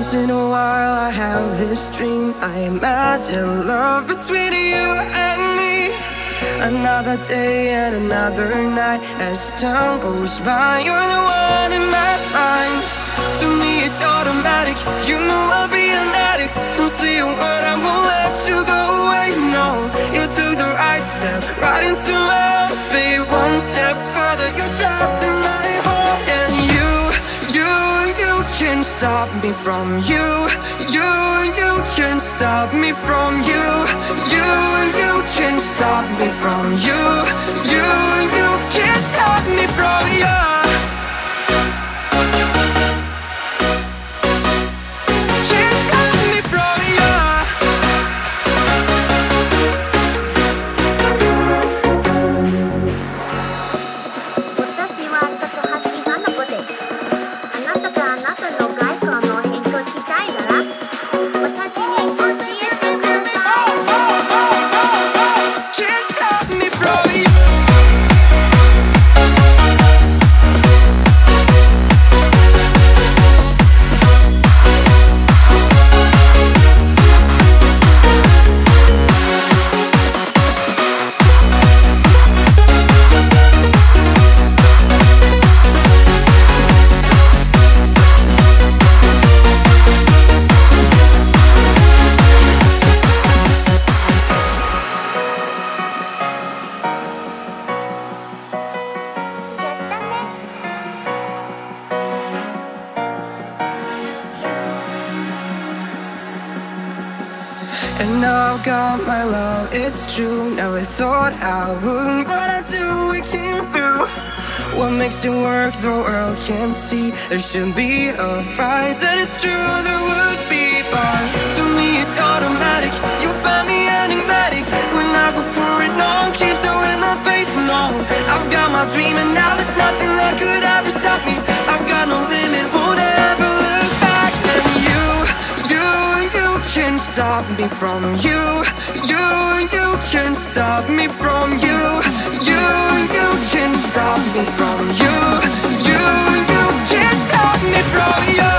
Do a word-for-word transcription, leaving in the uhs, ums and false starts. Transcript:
Once in a while I have this dream. I imagine love between you and me. Another day and another night. As time goes by, you're the one in my mind. To me it's automatic, you know I'll be an addict. Don't say a word, I won't let you go away, no. You took the right step, right into my arms. Babe, one step further, you're trapped in my heart. And you, you, you can't stop me from you. You, you can't stop me from you. You, you can't stop me from you. You, you can't stop me from you. And now I've got my love, it's true. Never thought I would, but I do, it came through. What makes it work, the world can't see. There should be a prize, and it's true, there would be. But to me it's automatic, you'll find me enigmatic. When I go for it, no one keeps it with my face, no. I've got my dream and now there's nothing that could ever stop me. I've got no limit, won't ever look back. And you, you, you can't stop me from you. You, you can't stop me from you. You, you can't stop me from you. You, you can't stop me from you.